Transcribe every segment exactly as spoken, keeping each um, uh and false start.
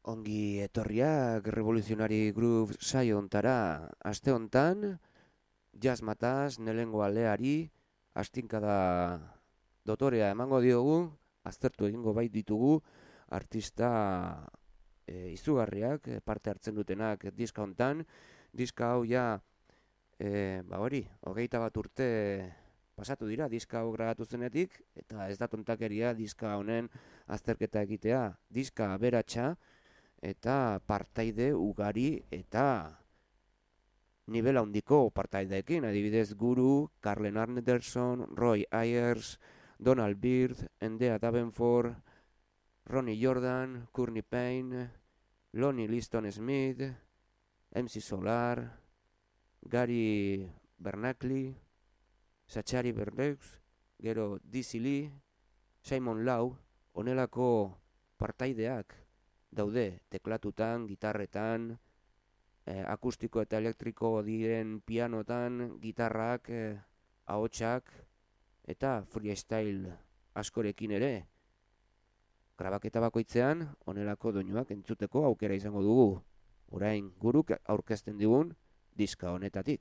Ongi etorriak Revolutionary Groove saio hontara. Aste hontan, jazz mataz, nelengo aldeari, astinkada dotorea emango diogu, aztertu egingo bait ditugu, artista e, izugarriak, parte hartzen dutenak diska hontan. Diska hau ja, e, ba hori, hogeita bat urte pasatu dira, diska hau grabatu zenetik, eta ez da tontakeria diska honen azterketa egitea. Diska aberatsa, eta partaide ugari eta nivel handiko partaideekin, adibidez Guru, Carlen Anderson, Roy Ayers, Donald Byrd, Endea Davenport, Ronnie Jordan, Courtney Payne, Lonnie Liston Smith, M C Solar, Gary Bernacli, Zachary Berleux, gero Dizzy Lee, Simon Lau, honelako partaideak daude teklatutan, gitarretan, eh, akustiko eta elektriko diren pianotan, gitarrak, eh, ahotsak eta freestyle askorekin ere. Grabaketa bakoitzean, honelako doinuak entzuteko aukera izango dugu. Orain Guruk aurkezten digun diska honetatik.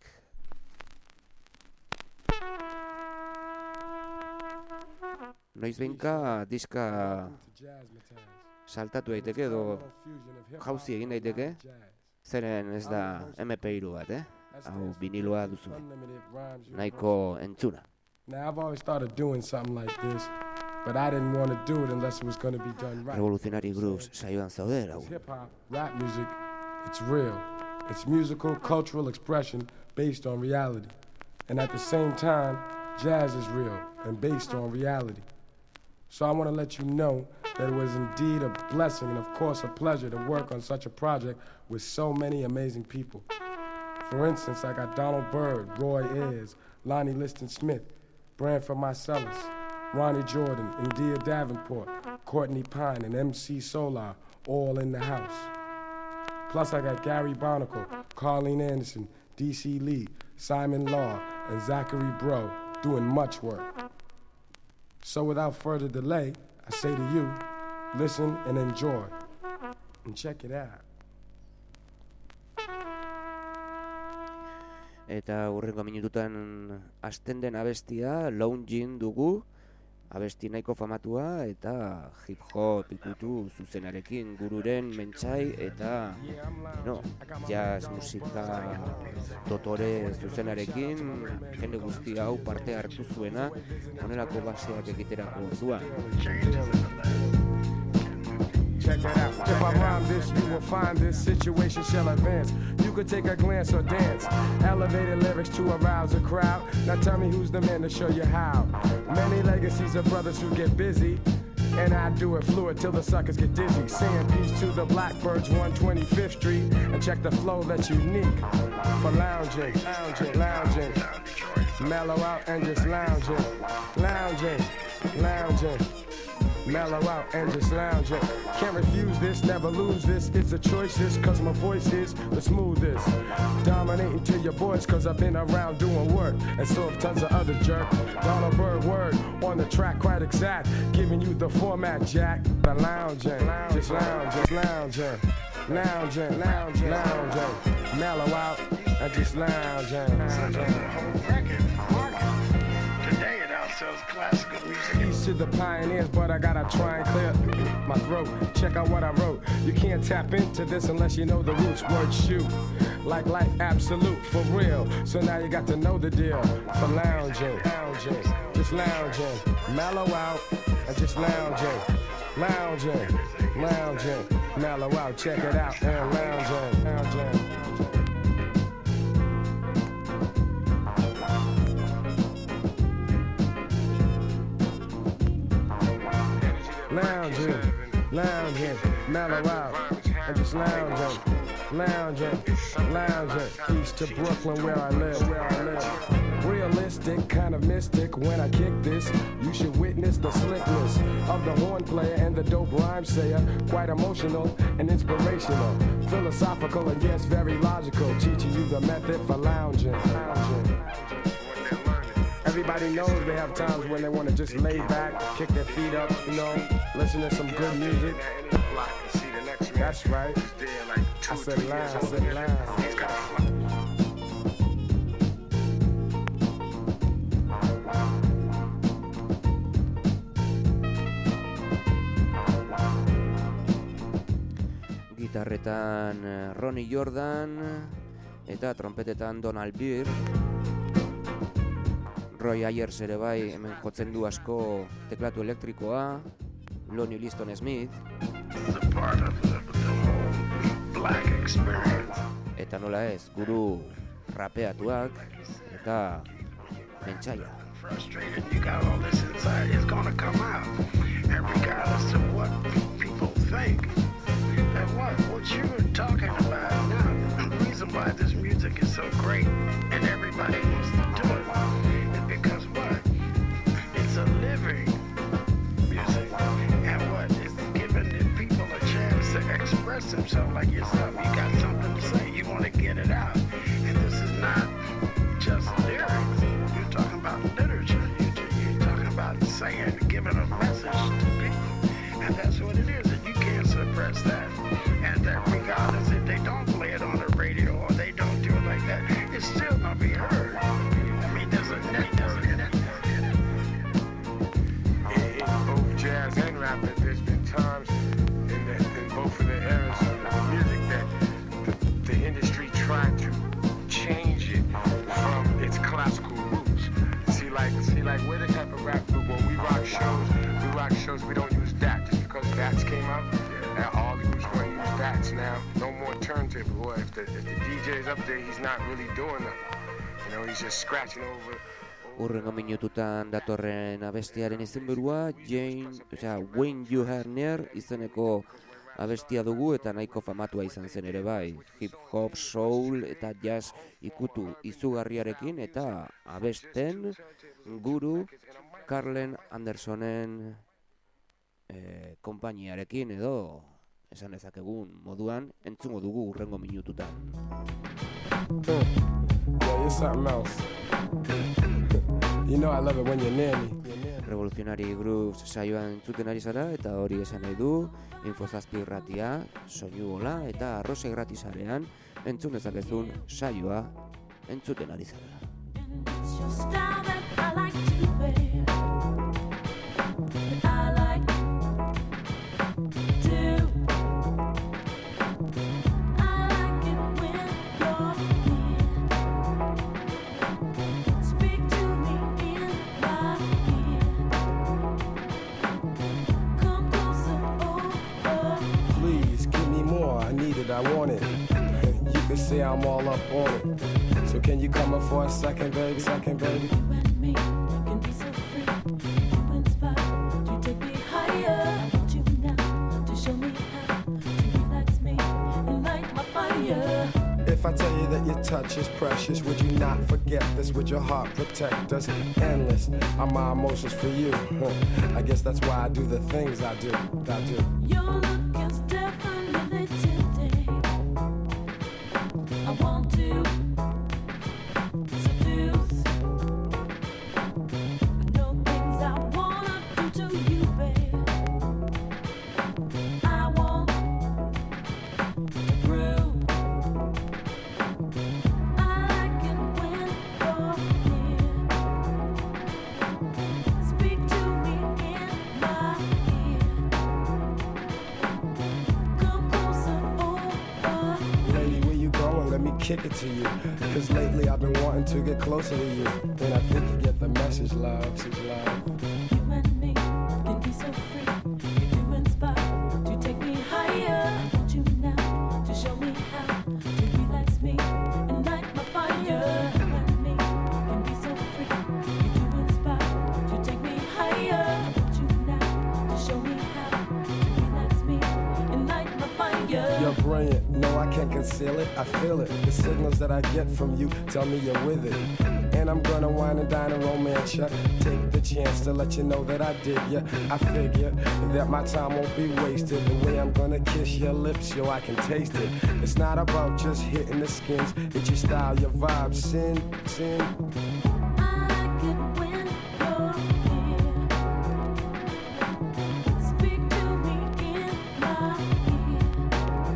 Noiz behinka diska saltatu daiteke edo jauzi egin daiteke, zeren ez da M P hiru bat, eh? Hau viniloa duzu, nahiko entzuna. Now I've always thought of doing something like this, but I didn't want to do it unless it was going to be done right. Revolutionary Grooves saioan zaude, lau. Hip hop, rap music, it's real. It's musical, cultural expression based on reality. And at the same time, jazz is real and based on reality. So I want to let you know that it was indeed a blessing and of course a pleasure to work on such a project with so many amazing people. For instance, I got Donald Byrd, Roy Ayers, Lonnie Liston Smith, Branford Marsalis, Ronnie Jordan, Endea Davenport, Courtney Pine, and M C Solar, all in the house. Plus I got Gary Barnacle, Carleen Anderson, D C Lee, Simon Law, and Zachary Bro doing much work. So without further delay, I say to you, listen and enjoy, and check it out. Eta hurrengo minututan hasten den abestia, Loungin dugu, abesti nahiko famatua eta hip-hop ikutu zuzenarekin Gururen mentsai eta no, jazz musika dotore zuzenarekin jende guzti hau parte hartu zuena honelako baseak egiterako orduan. Check it out. If I rhyme this, you will find this situation shall advance. You could take a glance or dance. Elevated lyrics to arouse a crowd. Now tell me who's the man to show you how. Many legacies of brothers who get busy, and I do it fluid till the suckers get dizzy. Saying peace to the Blackbirds, one twenty-fifth Street, and check the flow that's unique for lounging, lounging, lounging. Mellow out and just lounging, lounging, lounging. Mellow out and just lounging. Can't refuse this, never lose this. It's a choice, this, cause my voice is the smoothest. Dominating to your boys, cause I've been around doing work, and so have tons of other jerk. Donald Byrd word on the track, quite exact. Giving you the format, Jack. The lounging, just lounging, lounging, lounging, lounging, lounging. Mellow out and just lounging, lounging. Sells classical music. Peace to the pioneers, but I gotta try and clear my throat. Check out what I wrote. You can't tap into this unless you know the roots. Word shoot, like life absolute, for real. So now you got to know the deal. For lounging, lounging, just lounging. Mellow out and just lounging, lounging, lounging. Mellow out, check it out, and lounging, lounging. Lounging, lounging, mellow out, and just lounging, lounging, lounging. East to Brooklyn where I live, where I live. Realistic, kind of mystic when I kick this. You should witness the slickness of the horn player and the dope rhyme sayer. Quite emotional and inspirational, philosophical and yes, very logical. Teaching you the method for lounging, lounging. Everybody knows they have times when they want to just lay back, kick their feet up, you know, listen to some good music. That's right. There like two, I said three line, years I old. said line. He's got a Gitarretan Ronnie Jordan eta trompetetan Donald Byrd. Roy Ayers ere bai hemen jotzen du asko teklatu elektrikoa, Lonnie Liston Smith. part of the, the whole black experience. Eta nola ez, guru rapeatuak eta mentsaia. Frustrated, you got all this inside, it's gonna come out. And regardless of what people think, and what, what you're talking about now, the reason why this music is so great and everybody wants to do it is because what? It's a living music. And what? It's giving the people a chance to express themselves like yourself. You got something to say, you want to get it out. And this is not just lyrics. You're talking about literature. You're, you're talking about saying, giving a message to people. And that's what it is. And you can't suppress that. And that regardless if they don't play it on the radio or they don't do it like that, it's still going to be heard. I mean, there's a net, there's a net. In, in both jazz and rap, there's been times in, the, in both of the eras of the music that the, the industry tried to change it from its classical roots. See, like, see, like we're the type of rap group when we rock shows, we rock shows, we don't use that just because bats came out. Now all the groups want to use bats now. No more turntable. Boy, if the, if the D J's up there, he's not really doing nothing. You know, he's just scratching over. Urrengo minututan datorren abestiaren izenburua Jane, osea, When You Are Near izeneko abestia dugu eta nahiko famatua izan zen ere bai. Hip hop, soul eta jazz ikutu izugarriarekin eta abesten guru Carlen Andersonen eh, konpainiarekin edo esan dezakegun moduan entzungo dugu urrengo minututan. Yeah, you're something else. You know I love it when you're near me. Revolutionary Grooves saioan entzuten ari zara eta hori esan nahi du Infozazpi irratia, soinu gola eta arroze gratisarean entzun dezakezun saioa entzuten ari zara. I want it. You could say I'm all up on it. So can you come up for a second, baby? Second, baby. You and me can be so free. You inspire to take me higher. I want you now to show me how to relax me and light my fire. If I tell you that your touch is precious, would you not forget this? Would your heart protect us? Endless are my emotions for you. I guess that's why I do the things I do. I do. Your look is definitely tempting. I want to seduce. I know things I wanna do to you, babe. I want to prove. I like it when you're near. Speak to me in my ear. Come closer over. Lady, where you going? Let me kick it to you. Cause lately I've been wanting to get closer to you. And I think you get the message, love. Message, love. You and me can be so free. You do inspire to take me higher. I want you now to show me how to relax me and light my fire. You and me can be so free. You do inspire to take me higher. I want you now to show me how to relax me and light my fire. You're brilliant, no I can't conceal it, I feel it. The signals that I get from you tell me you're with it. And I'm gonna wine and dine and romance ya. Take the chance to let you know that I dig ya. I figure that my time won't be wasted. The way I'm gonna kiss your lips, yo, I can taste it. It's not about just hitting the skins. It's your style, your vibe, sin, sin. I like it when you're near. Speak to me in my ear.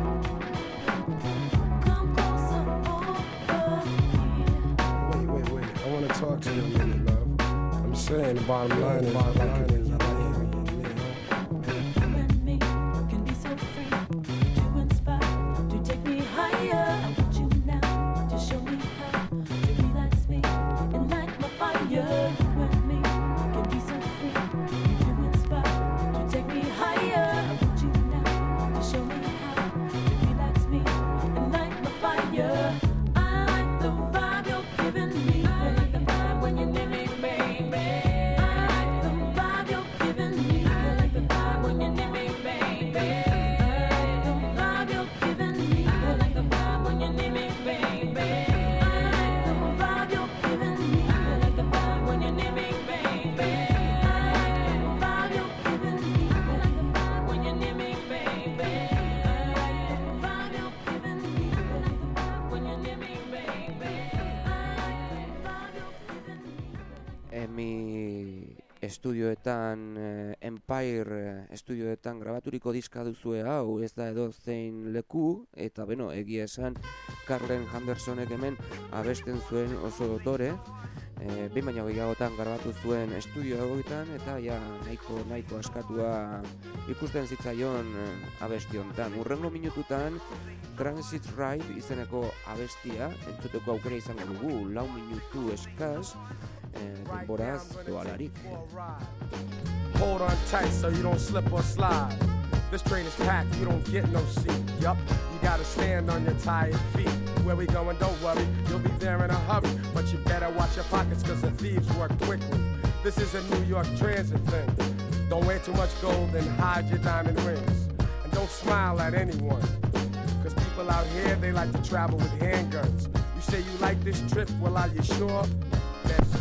the bottom line is, I like it when you like it. You and me can be so free to inspire, to take me higher. I want you now to show me how to relax me and light my fire. You and me can be so free to inspire, to take me higher. I want you now to show me how to relax me and light my fire. I like the vibe you're giving me. I like the vibe when you're near me, baby. I like the vibe you're giving me. I like the vibe when you're near me, baby. I like the vibe you're giving me. I like the vibe when you're near me, baby. I like the vibe you're giving me. I like the vibe when you're near me, baby. I like the vibe you're giving me. I like the vibe when you're near me, baby. I like the vibe you're giving me. I like the vibe when you're near me, baby. I like the vibe you're giving me. Emi estudioetan, eh, Empire eh, estudioetan grabaturiko diska duzue hau, ez da edo zein leku, eta beno, egia esan Carlen Hendersonek hemen abesten zuen oso dotore, eh, behin baino gehiagotan grabatu zuen estudio egoetan, eta ja nahiko nahiko askatua ikusten zitzaion eh, abesti hontan. Hurrengo minututan Transit Ride izeneko abestia entzuteko aukera izango dugu, lau minutu eskaz, eh, denboraz doalarik. Hold on tight so you don't slip or slide. This train is packed, you don't get no seat. Yup, you gotta stand on your tired feet. Where we going, don't worry, you'll be there in a hurry. But you better watch your pockets cause the thieves work quickly. This is a New York transit thing. Don't wear too much gold and hide your diamond rings. And don't smile at anyone. Cause people out here, they like to travel with handguns. You say you like this trip, well are you sure? That's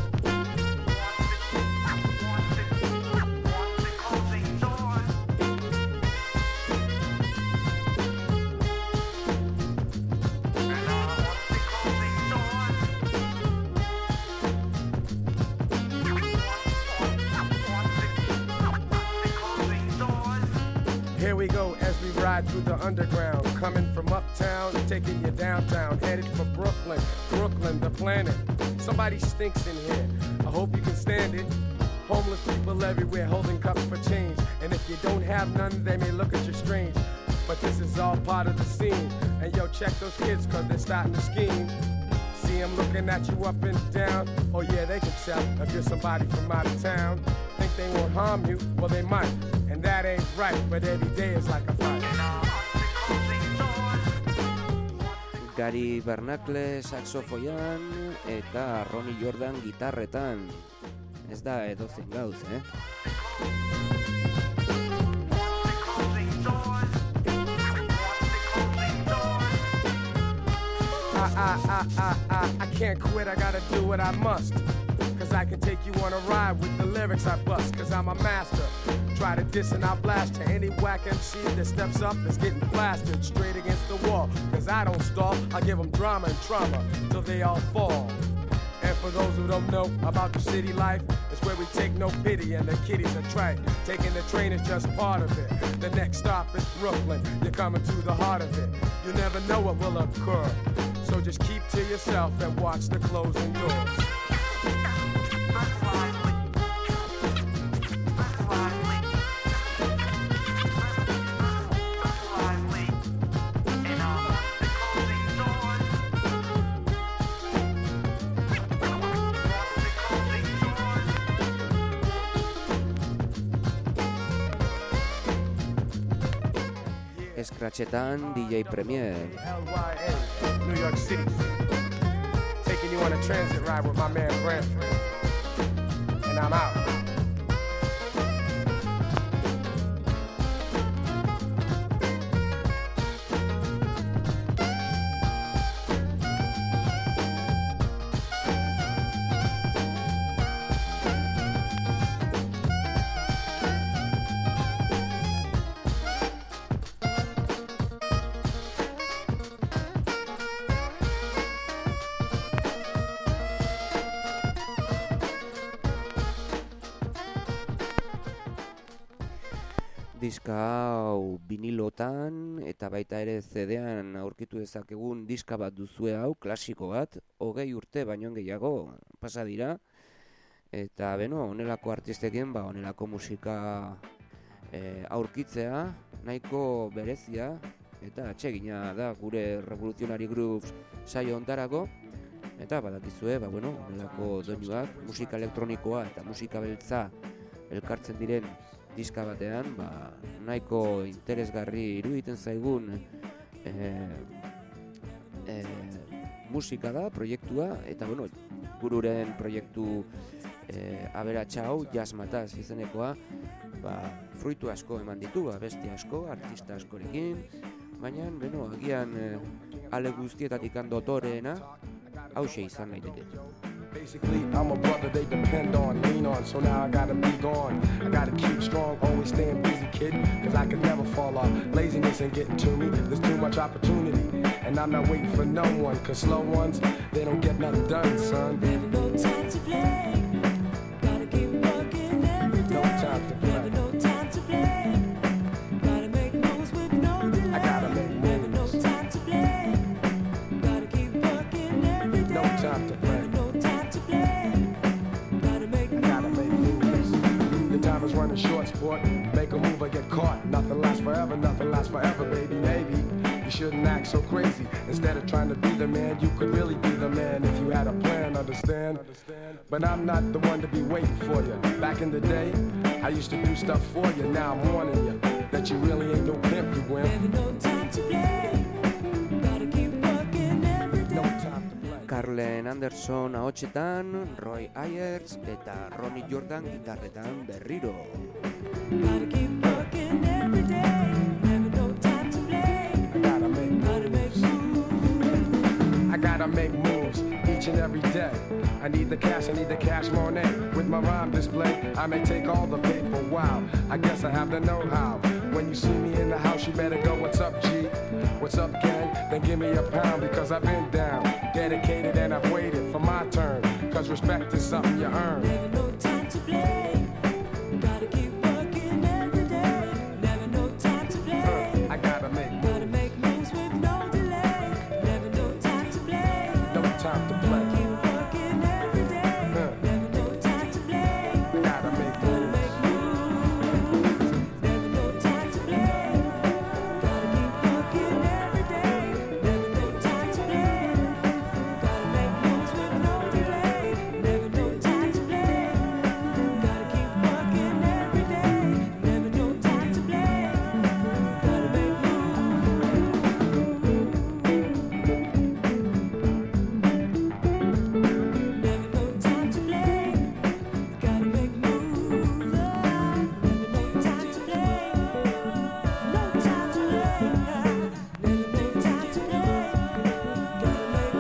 Here we go as we ride through the underground, coming from uptown, taking you downtown, headed for Brooklyn, Brooklyn, the planet. Somebody stinks in here, I hope you can stand it. Homeless people everywhere holding cups for change, and if you don't have none, they may look at you strange. But this is all part of the scene, and yo, check those kids cause they're starting to scheme. See them looking at you up and down, oh yeah, they can tell if you're somebody from out of town. Think they won't harm you, well they might. And that ain't right, but every day is like a fight. Gary Bernacle saxofoian eta Ronnie Jordan gitarretan. Ez da edozein gauz, eh? I, I, I, I, I, I can't quit, I gotta do what I must. Cause I can take you on a ride with the lyrics I bust. Cause I'm a master. Try to diss and I'll blast to any whack M C that steps up is getting blasted straight against the wall. Cause I don't stall, I give them drama and trauma till they all fall. And for those who don't know about the city life, it's where we take no pity and the kiddies are trite. Taking the train is just part of it. The next stop is Brooklyn, you're coming to the heart of it. You never know what will occur. So just keep to yourself and watch the closing doors. Scratchetan D J Premier. L Y A, New York City. Taking you on a transit ride with my man Branford. And I'm out. Diska hau vinilotan eta baita ere C D-an aurkitu dezakegun diska bat duzue hau, klasiko bat, hogei urte baino gehiago pasa dira, eta beno, honelako artistekin, ba, honelako musika e, aurkitzea, nahiko berezia, eta atsegina da gure Revolutionary Grooves saio hontarako, eta badakizue, ba, bueno, honelako doinuak, musika elektronikoa eta musika beltza elkartzen diren diska batean, ba, nahiko interesgarri iruditzen zaigun e, e, musika da, proiektua, eta bueno, gururen proiektu e, aberatsa hau, Jazz Mataz izenekoa, ba, fruitu asko eman ditu, abesti asko, artista askorekin, baina, beno, agian e, ale guztietatik dotoreena, hauxe izan naiteke. Basically, I'm a brother they depend on, lean on, so now I gotta be gone. I gotta keep strong, always staying busy, kid, cause I can never fall off. Laziness ain't getting to me, there's too much opportunity. And I'm not waiting for no one, cause slow ones, they don't get nothing done, son. Never no time to play. Gotta keep working every day. No time to play. Never no time to play. Gotta make moves with no delay. I gotta make moves. Never no time to play. Gotta keep working every day. No time to play. Never no time to play. Gotta make I gotta moves. make moves. The time is running short, sport. Make a move or get caught. Nothing lasts forever, nothing lasts forever, baby, maybe. You shouldn't act so crazy. Instead of trying to be the man, you could really be the man if you had a plan, understand? But I'm not the one to be waiting for you. Back in the day, I used to do stuff for you. Now I'm warning you that you really ain't no pimp, you wimp. Never no time to play. Gotta keep working every day. No time to play. Carlen Anderson ahotsetan, Roy Ayers eta Ronnie Jordan gitarretan berriro. Gotta keep working every day. Never no time to play. I gotta make Gotta make moves. moves. I gotta make moves each and every day. I need the cash, I need the cash money. With my rhyme display, I may take all the paper. Wow, I guess I have the know-how. When you see me in the house, you better go, what's up, G? What's up, gang? Then give me a pound because I've been down, dedicated, and I've waited for my turn. Cause respect is something you earn. Never no time to play. Gotta keep working every day. Never no time to play. I gotta make Gotta make moves with no delay. Never no time to play. no time to Gotta play. keep working every day. Never no time to play. I gotta make Gotta moves. make moves. Never no time to play. Gotta keep working every day. Never no time to play. Gotta make moves with no delay. Never no time to play. Gotta keep working every day. Never no time to play. Gotta make Never no time to play. Gotta make moves. Never no time to play. No time to play. Never no time to play. Gotta make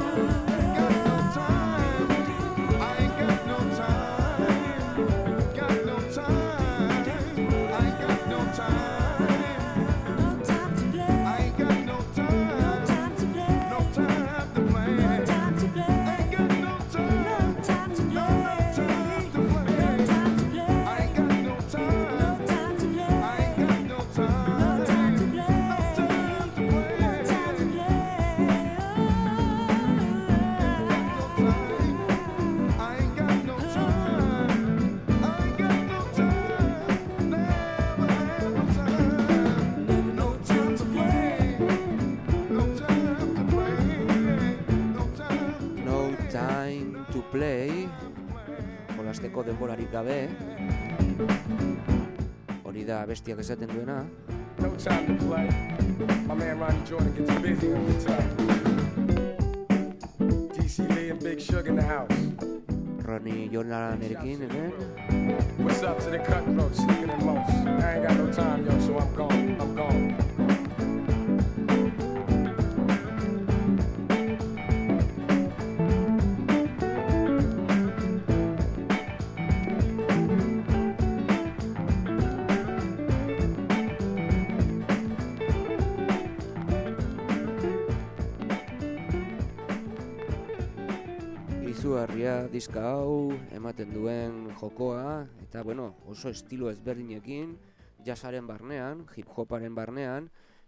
no time to play. No time to play. No time to play. No time to play. No time to play. No time to play. No time to play. No time to play. No time to No time to play, jolasteko denborarik gabe, hori da bestiak esaten duena. No time to play. My man Ronnie Jordan gets busy on the top. D C Lee and Big Sugar in the house. Ronnie Jordanerekin hemen, What's up to the cutthroats, sneaking in most? I ain't got no time, yo, so I'm gone. I'm gone. izugarria diska hau ematen duen jokoa, eta bueno, oso estilo ezberdinekin, jazzaren barnean, hip hoparen barnean,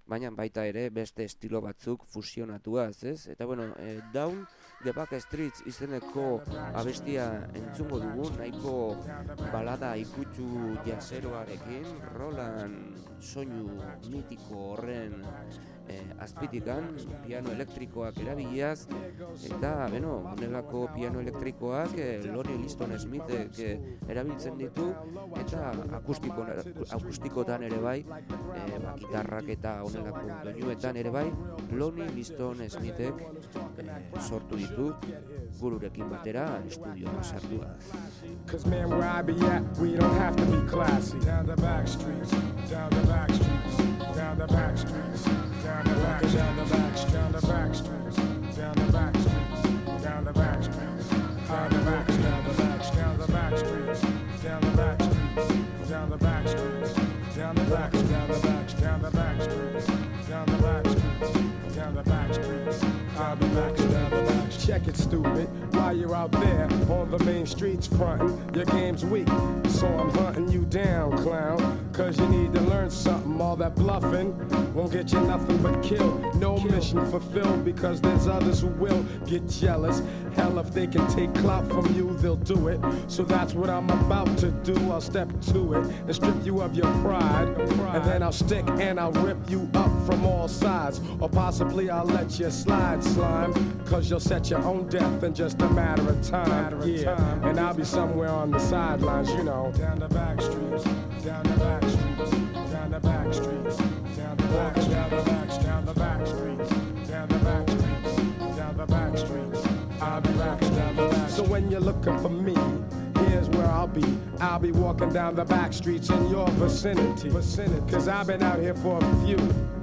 baina baita ere beste estilo batzuk fusionatuaz, ez? Eta bueno, e, Down the Backstreets izeneko abestia entzungo dugu, nahiko balada ikutsu jazeroarekin, Roland soinu mitiko horren e, azpitikan, piano elektrikoak erabiliaz, eta, beno, honelako piano elektrikoak e, Lonnie Liston Smithek e, erabiltzen ditu, eta akustiko, akustikotan ere bai, e, ba, gitarrak eta honelako doinuetan ere bai, Lonnie Liston Smithek e, sortu ditu, gururekin batera estudioa sartuaz. Cause man, where I be at, we don't have to be classy. Down the back streets, down the back streets, down the back streets, down the back, down the back, down the back streets, down the back streets, down the back streets, down the back, down the back, down the back streets, down the back streets, down the back streets, down the back, down the back, down the back streets, down the back streets, down the back streets, I'll be back, down the back. Check it, stupid. While you're out there on the main streets frontin', your game's weak, so I'm hunting you down, clown. Cause you need to learn something. All that bluffing won't get you nothing but kill. No mission fulfilled because there's others who will get jealous. Hell, if they can take clout from you, they'll do it. So that's what I'm about to do. I'll step to it and strip you of your pride. And then I'll stick and I'll rip you up from all sides. Or possibly I'll let you slide, slime. Cause you'll set your own death in just a matter of time. Yeah, and I'll be somewhere on the sidelines, you know. Down the back streets, down the back streets, down the back streets, down the back, down the back, down the back streets, down the back streets, down the back streets. I'll be back, down the back. So when you're looking for me, here's where I'll be. I'll be walking down the back streets in your vicinity. Vicinity. Cause I've been out here for a few.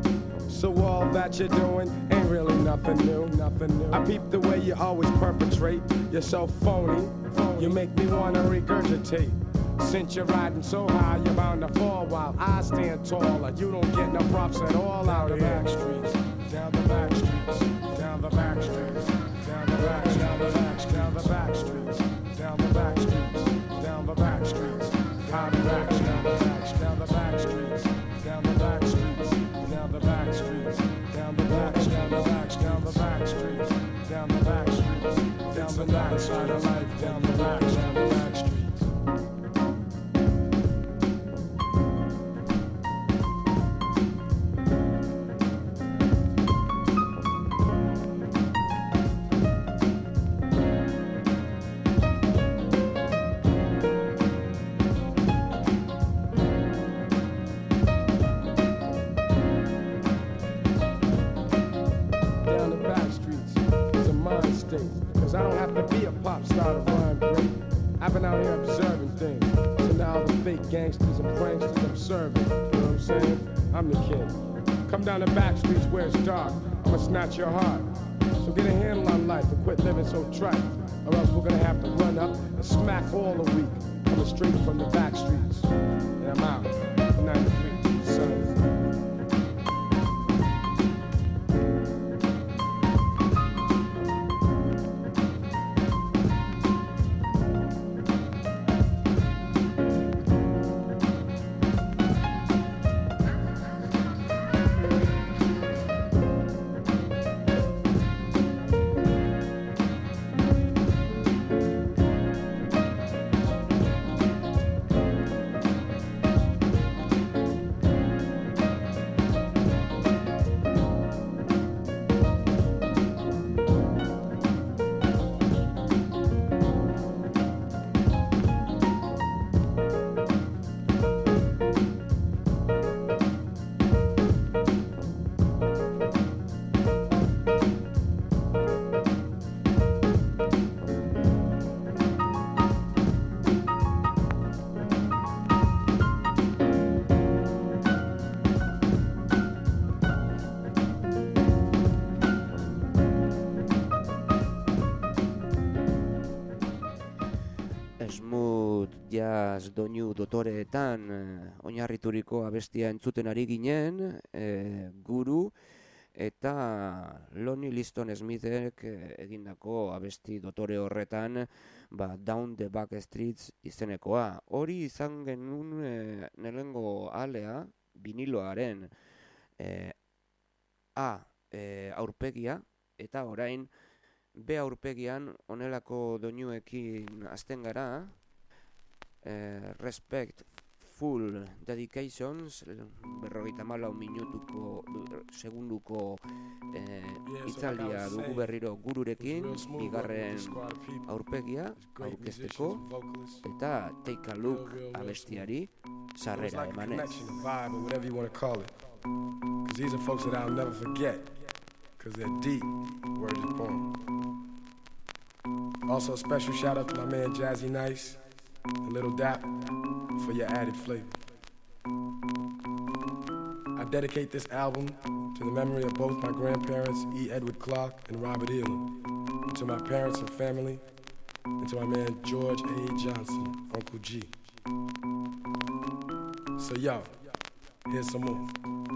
So all that you're doing ain't really nothing new, nothing new. I peep the way you always perpetrate. You're so phony, you make me wanna regurgitate. Since you're riding so high, you're bound to fall while I stand taller. You don't get no props at all out here. Down the back streets, down the back streets, down the back streets, down the back, down the back, down the back streets, down the back streets, down the back streets, down the back, down the back, down the back streets, down the back streets, down the back streets, down the back, down the back, down the back streets, down the back streets, down the back side of life, down the back, down the back streets. Cause I don't have to be a pop star to rhyme great. I've been out here observing things. So now the fake gangsters and pranksters I'm serving. You know what I'm saying? I'm the king. Come down the back streets where it's dark. I'ma snatch your heart. So get a handle on life and quit living so trite. Or else we're gonna have to run up and smack all the week. Coming straight from the back streets. And I'm out. ninety-three, son. Jazz doinu dotoreetan eh, oinarrituriko abestia entzuten ari ginen, eh, guru eta Lonnie Liston Smithek eh, egindako abesti dotore horretan, ba, Down the Back Streets izenekoa. Hori izan genuen eh, nelengo alea, viniloaren, eh, A e, aurpegia, eta orain B aurpegian honelako doinuekin hasten gara. e, Respect Full Dedications, berrogeita hamalau minutuko segunduko e, itzaldia dugu berriro gururekin, bigarren aurpegia aurkezteko, eta Take a Look abestiari sarrera emanez. Because these are folks that I'll never forget, because they're deep. Word is born. Also, a special shout out to my man Jazzy Nice and Little Dap for your added flavor. I dedicate this album to the memory of both my grandparents, E. Edward Clark and Robert Elam, and to my parents and family, and to my man George A. Johnson, Uncle G. So yo, here's some more.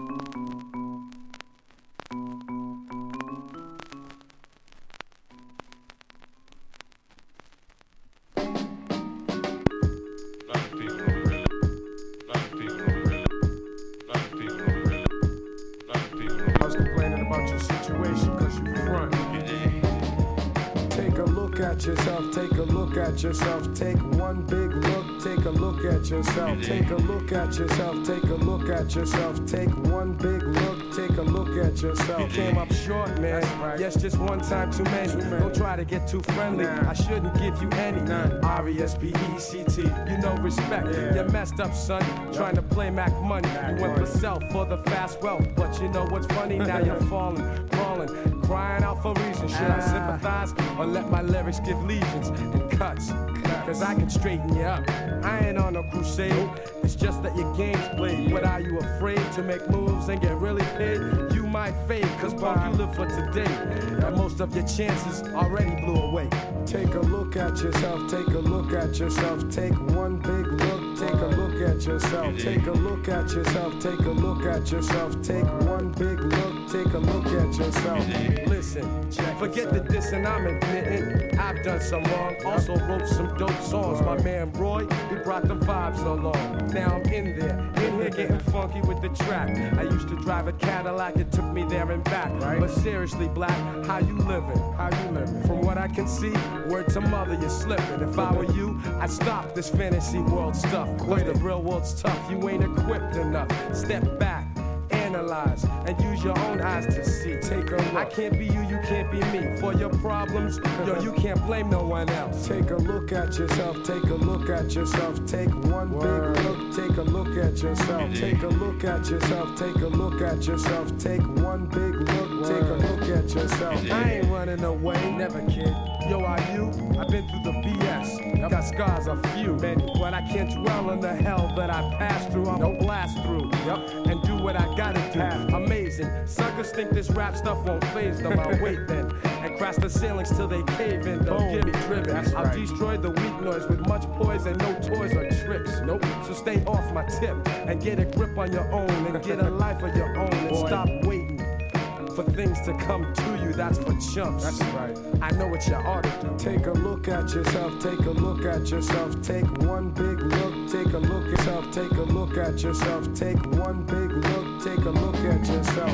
Yourself, take a look at yourself, take one big look, take a look at yourself, take a look at yourself, take a look at yourself, take one big look, take a look at yourself. You came up short, man. Right. Yes, just one time too many. Too many. Don't try to get too friendly. Nah. I shouldn't give you any. None. R E S P E C T. You know respect. Yeah. You messed up, son. Yep. Trying to play Mac money. Mac you went money. For self for the fast wealth. But you know what's funny? Now you're falling, crawling, crying out for reasons. Should I sympathize or let my lyrics give legions and cuts? Cause I can straighten you up. I ain't on no crusade. It's just that your game's played. But are you afraid to make moves and get really paid? You might fade, cause punk, you live for today. And most of your chances already blew away. Take a look at yourself, take a look at yourself, take one big look, take a look at yourself, take a look at yourself, take a look at yourself, take one big look, take a look at yourself. Listen, forget the dissing I'm admitting. I've done some wrong, also wrote some dope songs. My man Roy, he brought the vibes along. Now I'm in there, in here getting funky with the track. I used to drive a Cadillac, it took me there and back. Right. But seriously, Black, how you living? How you living? From what I can see, word to mother, you're slipping. If I were you, I'd stop this fantasy world stuff. Cause the real world's tough, you ain't equipped enough. Step back, analyze, and use your own eyes to see. Take a look. I can't be you, you can't be me. For your problems, yo, you can't blame no one else. Take a look at yourself, take a look at yourself, take one Word. Big look, take a look at yourself, take a look at yourself, take a look at yourself, take one big look, Word. Take a look at yourself. I ain't running away, never kid. Yo, are you? I've been through the B S. Yep. Got scars a few, many, but I can't dwell on the hell that I passed through. I'm nope. blast through, yep. and do what I gotta do. Amazing. Suckers think this rap stuff won't phase them. I'll wait then and crash the ceilings till they cave in. Don't get me driven. That's I'll right. destroy the weak noise with much poise and no toys or tricks. Nope. So stay off my tip and get a grip on your own and get a life of your own and Boy. Stop waiting for things to come to you. That's for chumps. That's right. I know what you ought to do. Take a look at yourself, take a look at yourself, take one big look, take a look at yourself, take a look at yourself, take one big look, take a look at yourself.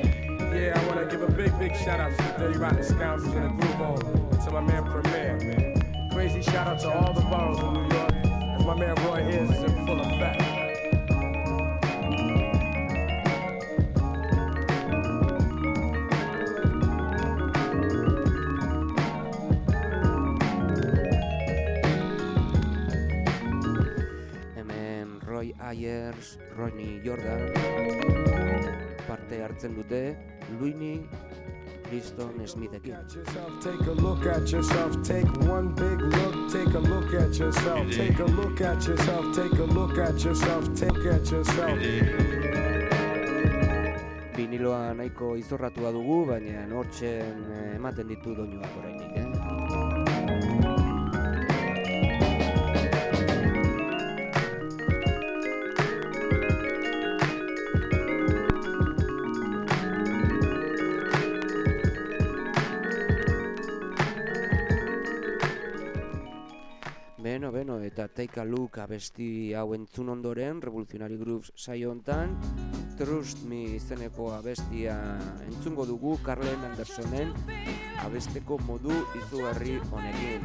Yeah, I want to give a big, big shout out to the Dirty Rotten Scoundrels in the Groove Home, and to my man Premier, man. Crazy shout out to all the boroughs in New York, as my man Roy is, is in full effect. Ayers, Ronnie Jordan parte hartzen dute Luini Liston Smithekin. Take a look at yourself, take one big look, take a look at yourself, take a look at yourself, take a look at yourself, take at yourself. Biniloa nahiko izorratua dugu, baina hortzen ematen ditu doinuak orainik, eh? Beno, beno, eta Take a Look abesti hau entzun ondoren, Revolutionary Grooves saio hontan, Trust Me izeneko abestia entzungo dugu Carlen Andersonen abesteko modu izugarri honekin.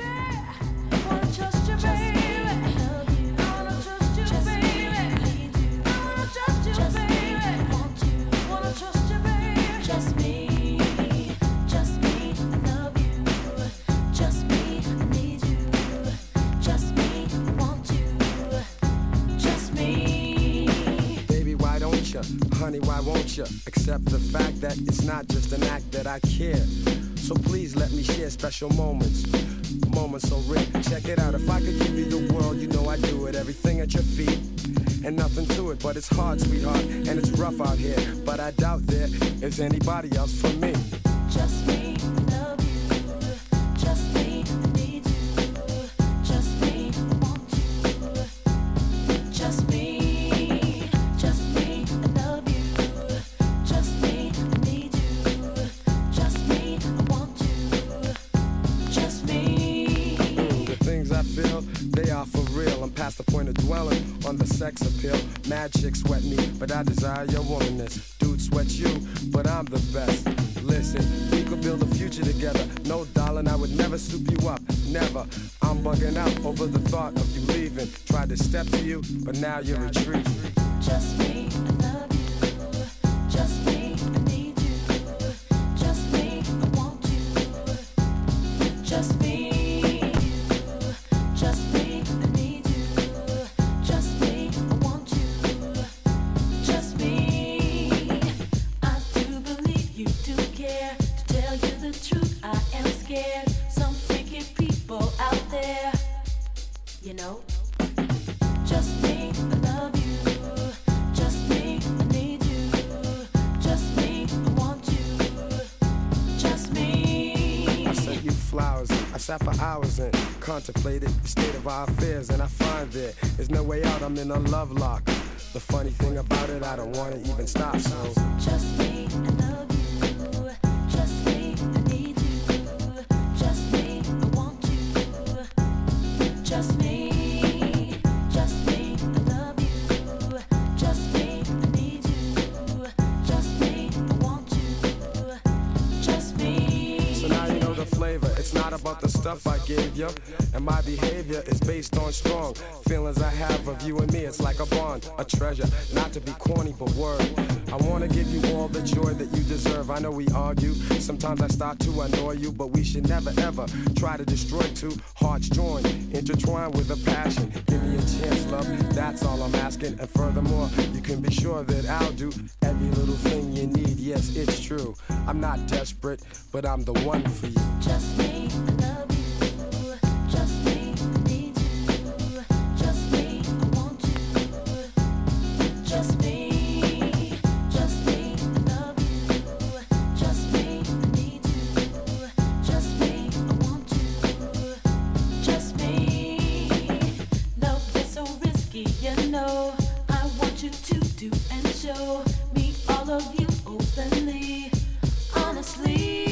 Just me, just me, I love you. Just me, I need you. Just me, I want you. Just me. Baby, why don't you? Honey, why won't you? Accept the fact that it's not just an act that I care. So please let me share special moments. Moments so rare. Check it out. If I could give you the world, you know I'd do it. Everything at your feet. And nothing to it, but it's hard, sweetheart, and it's rough out here. But I doubt there is anybody else for me. Just me, I love you. Just me, I need you. Just me, I want you. Just me, just me, I love you. Just me, I need you. Just me, I want you. Just me. The things I feel, they are for real. I'm past the point of dwelling on the sex appeal. Mad chicks sweat me, but I desire your womanness. Dude sweats you, but I'm the best. Listen, we could build a future together. No, darling, I would never soup you up. Never. I'm bugging out over the thought of you leaving. Tried to step to you, but now you're retreating. Just me, I love you. Just me, I need you. Just me, I want you. Just me. Just me, I need you. Just me, I want you. Just me. I do believe you do care. To tell you the truth, I am scared. Some freaky people out there, you know. Just me, I love you. Just me, I need you. Just me, I want you. Just me. I sent you flowers, I sat for hours and contemplated the state of our affairs, and I find there is no way out. I'm in a love lock. The funny thing about it, I don't want to even stop. So just me, I love you. Just me, I need you. Just me, I want you. Just me, just me, I love you. Just me, I need you. Just me, I want you. Just me. So now you know the flavor. It's not about the stuff I gave you, and my behavior is based on strong feelings I have of you and me. It's like a bond, a treasure, not to be corny but word. I wanna give you all the joy that you deserve. I know we argue, sometimes I start to annoy you, but we should never ever try to destroy two hearts joined, intertwined with a passion. Give me a chance, love, that's all I'm asking. And furthermore, you can be sure that I'll do every little thing you need. Yes, it's true, I'm not desperate, but I'm the one for you. Just me, I love you. Just me, I need you. Just me, I want you. Just me, just me, I love you. Just me, I need you. Just me, I want you. Just me. Love is so risky, you know. I want you to do and show me all of you openly, honestly.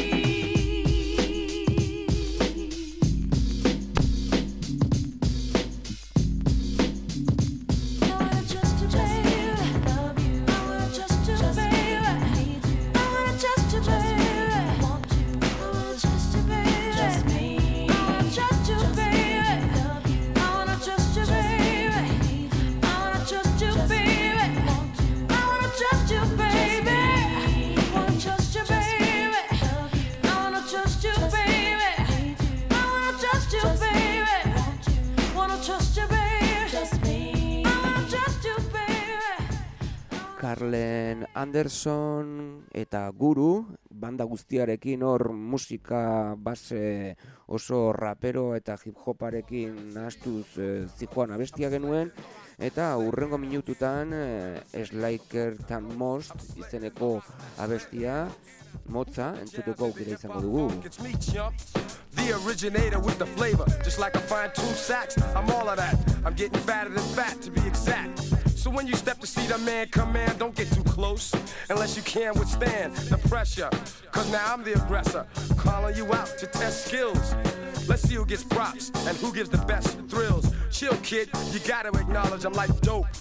Carlen Anderson eta Guru, banda guztiarekin hor musika base oso rapero eta hip-hoparekin nahastuz e, zijoan abestia genuen, eta hurrengo minututan e, Slacker Tan Most izeneko abestia motza entzutuko aukera izango dugu. The originator with the flavor, just like a fine-tuned sax. I'm all of that. I'm getting fatter than fat, to be exact. So when you step to see the man command, don't get too close unless you can withstand the pressure. Cause now I'm the aggressor, calling you out to test skills. Let's see who gets props and who gives the best thrills. Chill, kid, you gotta acknowledge I'm like dope.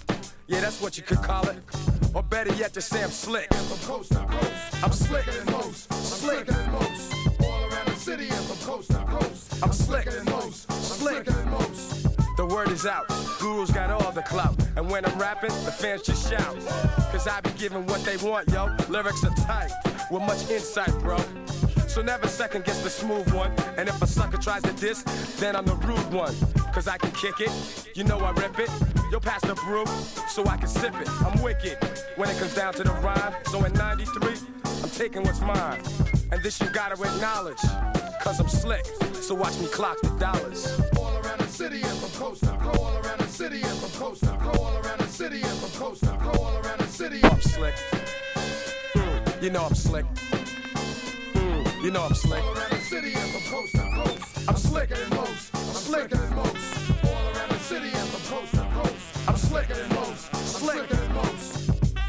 Yeah, that's what you could call it. Or better yet, just say I'm slick. From coast to coast, I'm slick. than most. I'm Slick. slicker than most. All around the city and from coast to coast. I'm slick. than most. I'm Slick. slicker than most. The word is out, Guru's got all the clout. And when I'm rapping, the fans just shout. Cause I be giving what they want, yo. Lyrics are tight, with much insight, bro. So never second guess the smooth one. And if a sucker tries to diss, then I'm the rude one. Cause I can kick it, you know I rip it. Yo, pass the brew, so I can sip it. I'm wicked, when it comes down to the rhyme. So in ninety-three, I'm taking what's mine. And this you gotta acknowledge, cause I'm slick. So watch me clock the dollars. All around the city and from coast to coast. All around the city and from coast to coast. All around the city and from coast to coast. All around the city. I'm slick. Mm, you know I'm slick. Mm, you know I'm slick. All around the city and from coast to coast. I'm slick. than most. I'm Slick. slicker than most. All around the city and from coast to coast. I'm slick. than most. I'm Slick. slicker than most.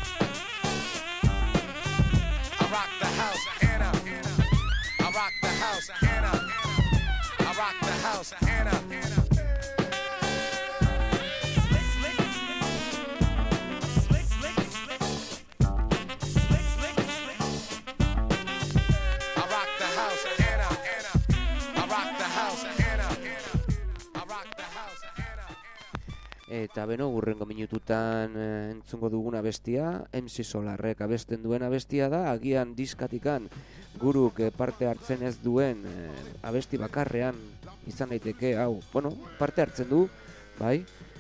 I rock the house, Anna. I rock the house, Anna. I rock the house, Anna. I rock the house, Anna. I rock the house, Anna. I rock the house, Anna. Eta beno, urrengo minututan eh, entzungo duguna bestia, M C Solarrek abesten duena bestia da, agian diskatikan guruk eh, parte hartzen ez duen eh, abesti bakarrean izan daiteke, hau, bueno, parte hartzen du, bai,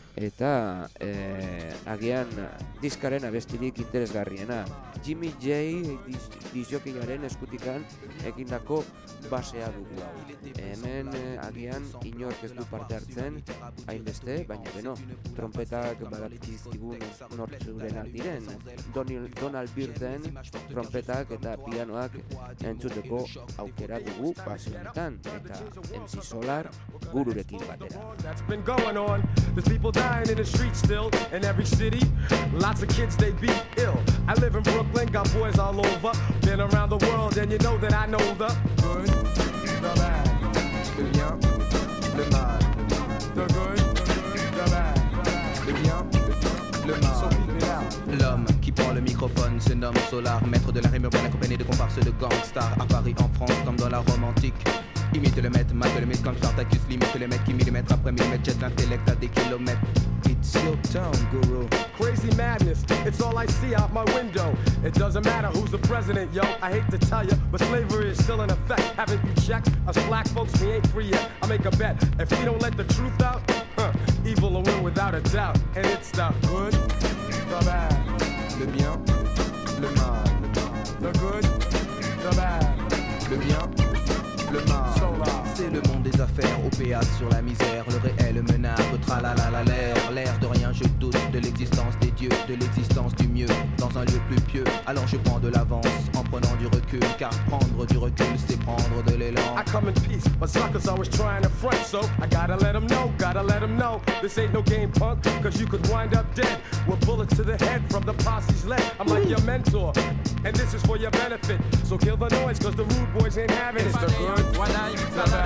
eta eh, agian diskaren abestirik interesgarriena. Jimmy J disjokiaren eskutikan egindako basea dugu hau. Hemen eh, agian inork ez du parte hartzen, hainbeste, baina beno, trompetak badakizkigun nortzurenak diren. Donald, Donald Byrden trompetak eta pianoak entzuteko aukera dugu base honetan, eta M C Solar gururekin batera. That's been going on. There's people dying in the streets still in every city. Lots of kids, they be ill. I live in Brooklyn, got boys all over. Been around the world, and you know that I know the good, the bad, le bien, le mal. The good, the bad, le bien, le mal. So keep it out. L'homme qui prend le microphone se nomme Solar, maître de la rime urbaine accompagné de comparses de gangsters. À Paris, en France, comme dans la Rome antique. Imite le maître, mate le mythe comme Spartacus, limite le mètre qui millimètre après millimètre jette l'intellect à des kilomètres. It's your town, guru. Crazy madness, it's all I see out my window. It doesn't matter who's the president, yo. I hate to tell you, but slavery is still in effect. Haven't you checked? Us black folks, we ain't free yet. I make a bet, if we don't let the truth out, huh, evil will win without a doubt. And it's the good, the bad, Le bien, le mal. the good, the bad, Le bien, le mal. Solar. C'est le monde des affaires, O P A sur la misère. Le réel menace, tralala l'air. L'air de rien, je doute de l'existence des dieux, de l'existence du mieux. Dans un lieu plus pieux, alors je prends de l'avance en prenant du recul. Car prendre du recul, c'est prendre de l'élan. I come in peace, but suckers always trying to front. So I gotta let them know, gotta let them know. This ain't no game, punk, cause you could wind up dead with bullets to the head from the posse's leg. I'm like your mentor, and this is for your benefit. So kill the noise, cause the rude boys ain't having it. It's the good, the bad,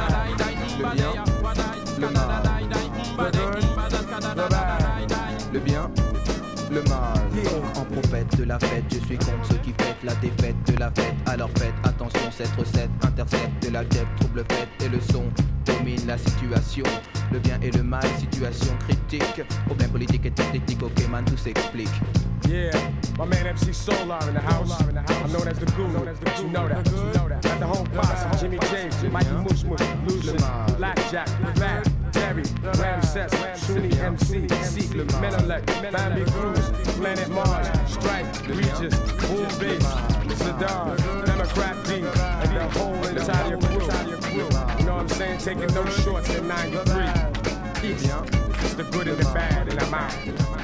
Le bien, le mal. the good, the bad. Le bien, le mal. Yeah. En prophète de la fête, je suis contre ceux qui fêtent la défaite de la fête. Alors faites attention, cette recette intercepte de la dep, trouble fête et le son domine la situation. Le bien et le mal, situation critique. Problème politique et technique, ok man, tout s'explique. Yeah, my man M C Solar in the house. I'm known as the Guru, but you know that. Got the whole posse, Jimmy James, Mikey Mush Mush, Lucian, Blackjack, Fat, Terry, Ramses, Sunni M C, Seek, Menelec, Bambi Cruz, Planet Mars, Strike, Regis, Boom Bass, Saddam, Democrat D, and the whole entire crew. You know what I'm saying? Taking no shorts in ninety-three. Peace. It's the good and the bad, and I'm out.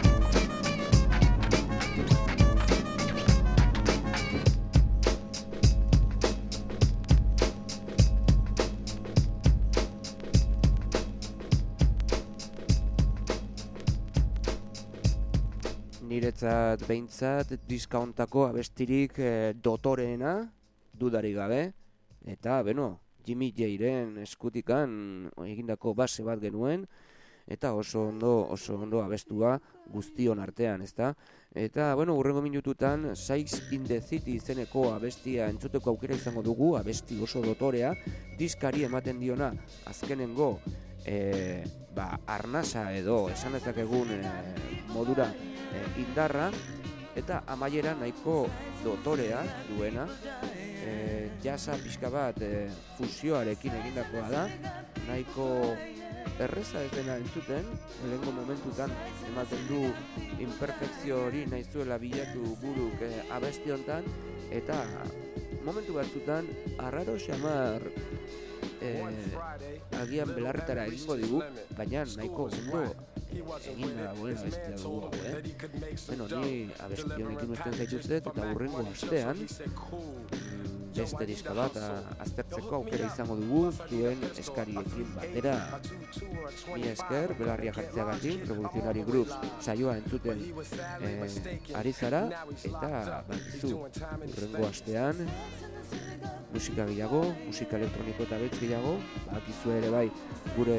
Niretzat behintzat diskauntako abestirik eh, dotoreena, dudarik gabe, eta beno, Jimmy Jaren eskutikan egindako base bat genuen, eta oso ondo, oso ondo abestua guztion artean, ezta? Eta, bueno, hurrengo minututan, Sex in the City izeneko abestia entzuteko aukera izango dugu, abesti oso dotorea, diskari ematen diona azkenengo e, ba, arnasa edo esan dezakegun e, modura e, indarra, eta amaiera nahiko dotorea duena, e, jasa pixka bat e, fusioarekin egindakoa da, nahiko erreza ez dena entzuten, lehengo momentutan ematen du imperfekzio hori nahi zuela bilatu buruk eh, abesti hontan, eta momentu batzutan arraro xamar eh, agian belarretara egingo digu, baina nahiko ondo egin dagoen abestia dugu, eh? Bueno, ni abesti honekin usten zaituztet, eta hurrengo astean beste diska bat aztertzeko aukera izango dugu zuen eskariekin batera. Mila esker, belarria jartzeagatik, Revolutionary Grooves saioa entzuten eh, ari zara, eta bakizu hurrengo astean musika gehiago, musika elektroniko eta beltz gehiago, bakizu ere bai gure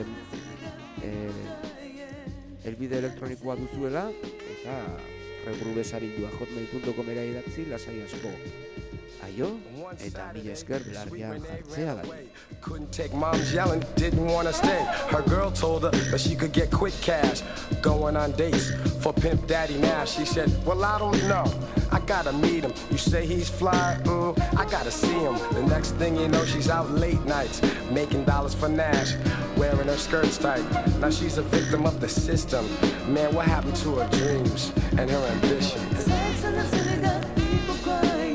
eh, elbide elektronikoa duzuela, eta regrubesabildua hotmail punto com era idatzi lasai asko. Aio, eta mila esker belarria jartzeagatik. Couldn't take mom's yelling, didn't want to stay. Her girl told her that she could get quick cash going on dates for Pimp Daddy Nash. She said, well, I don't know, I gotta meet him. You say he's fly, mm, I gotta see him. The next thing you know, she's out late nights making dollars for Nash, wearing her skirts tight. Now she's a victim of the system. Man, what happened to her dreams and her ambition? Sex in the city got people crying.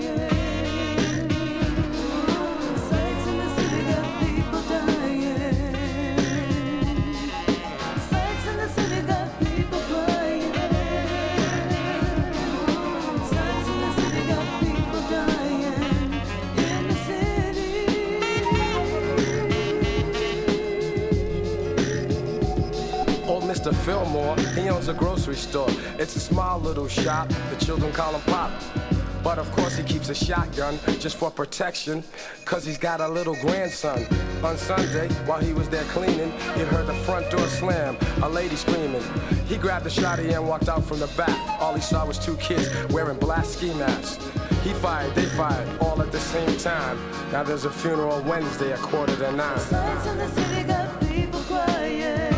Mister Fillmore, he owns a grocery store. It's a small little shop, the children call him Pop. But of course he keeps a shotgun just for protection, cause he's got a little grandson. On Sunday, while he was there cleaning, he heard the front door slam, a lady screaming. He grabbed the shotty and walked out from the back. All he saw was two kids wearing black ski masks. He fired, they fired, all at the same time. Now there's a funeral Wednesday at quarter to nine. Sex in the city got people crying.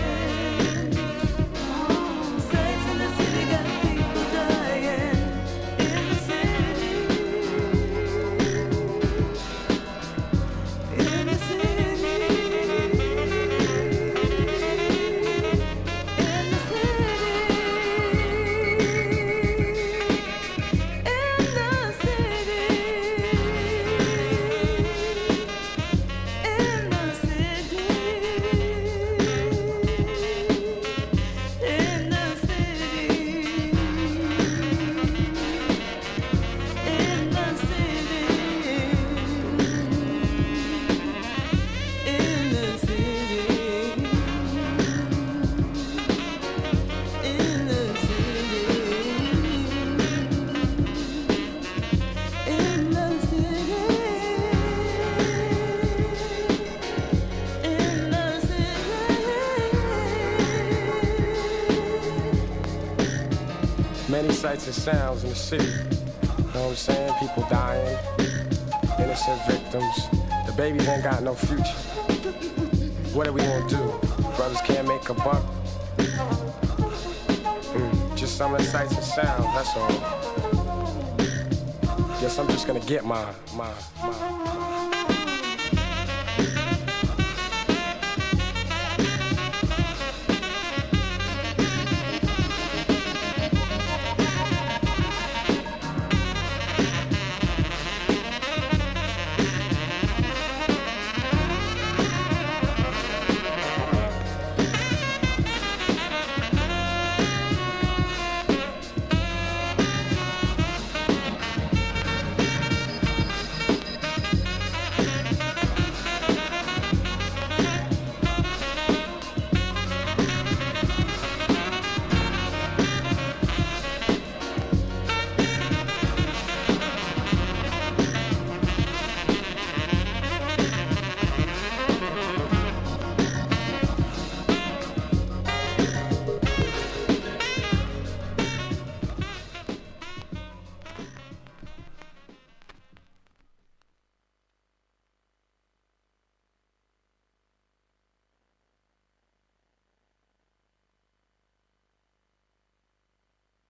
Many sights and sounds in the city. You know what I'm saying? People dying, innocent victims. The babies ain't got no future. What are we gonna do? Brothers can't make a buck. Mm, just some of the sights and sounds, that's all. Guess I'm just gonna get my, my, my.